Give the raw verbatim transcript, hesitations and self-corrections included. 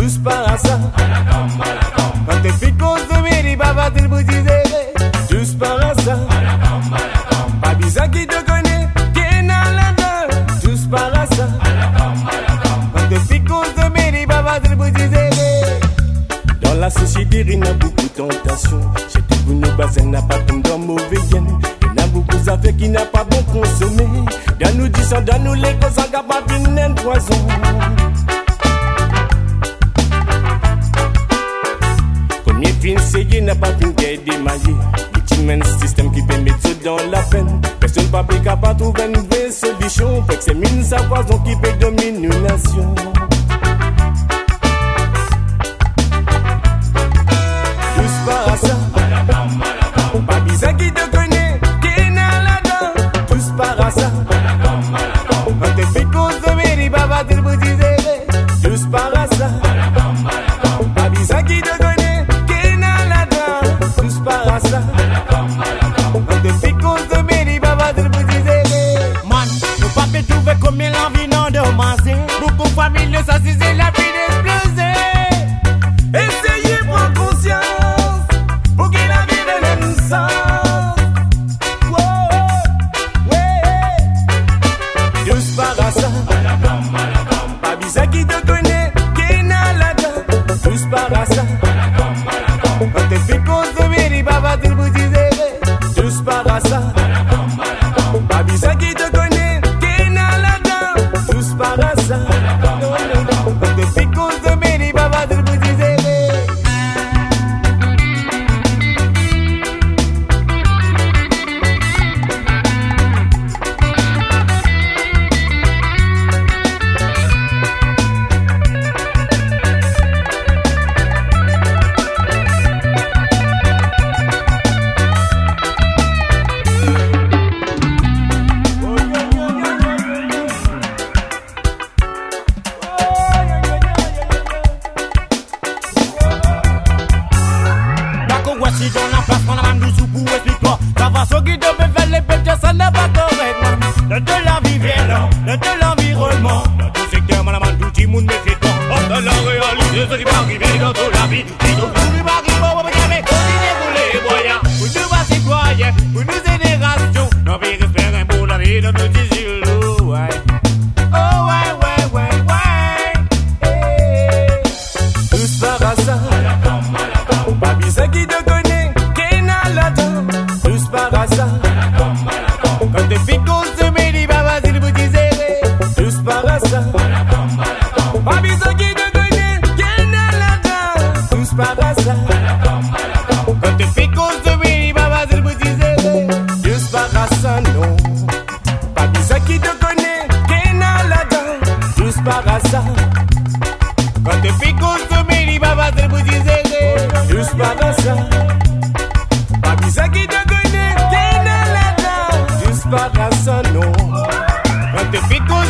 tous par hasard. Quand t'es fait cause de mairie, papa te le boutisé, tous par hasard. Pas bizarre qui te connaît, qui est dans la donne, tous par hasard. Quand t'es fait cause de mairie, papa te le boutisé. Dans la société, il y a beaucoup de tentations. J'ai tout pour nous baser, n'a pas comme dans mauvais gain. Il y a beaucoup d'affaires qui n'a pas bon consommé. Dans nous disons, dans nous les causes, on n'a pas de poison. Comme il fin, c'est qu'il n'a pas fin qu'à démailler. Le système qui peut mettre dans la peine. Personne pas capable de trouver une vraie solution. Fait que c'est mine sa poison qui peut dominer une nation. Tous par hasard. Pas bizarre qui te connaît, qui est dans la dent. Tous par hasard. Quand t'es fait cause de mairie, papa te le boutisé. Tous par hasard. Pas bizarre qui te connaît, qui est dans la dent. Tous par hasard. Quand t'es fait cause de mairie, papa te le boutisé. Man, nous pas peut trouver combien l'envie non de manger. Beaucoup de familles, ça c'est la vie d'exploser. Essayez de prendre conscience pour que la vie donne un sens. Wow, ouais. Tous par hasard. Pas bizarre qui te connaît, qui est dans la dent. Tous par hasard. Quand t'es fait cause de mairie, papa te le boutisé. Tous par hasard. Pas bizarre qui te connaît, qui est dans la dent. Tous par hasard. Quand t'es fait cause de mairie, papa te le boutisé. Si dans la place, on a un douze pour explique-toi. La façon qui te fait faire les pêches, ça n'est pas correct. Le de la vie violente, le de l'environnement. Dans tout secteur, madame, tout le monde méfie-toi. Dans la réalité, ce qui va arriver dans toute la vie. Si tout le monde va arriver, on va jamais continuer pour les moyens. Pour nous, va citoyens, pour nous générations. Nos vies espèrent pour la vie de nos petits îlots, ouais. Oh, ouais, ouais, ouais, ouais. Tous par hasard. Pas bizarre qui te connaît, qui est dans la dent. Tous par hasard. Quand t'es fait cause de mairie, papa te le boutisé. Tous par hasard. Pas bizarre qui te connaît, qui est dans la dent. Tous par hasard. Quand t'es fait cause de mairie, papa te le boutisé. Tous par hasard, non. Pas bizarre qui te connaît, qui est dans la dent. Tous par hasard. Quand t'es fait cause de mairie, papa te le boutisé. Tous par hasard. Pas bizarre qui te connaît, qui est dans la dent. Tous par hasard, non. Quand t'es fait cause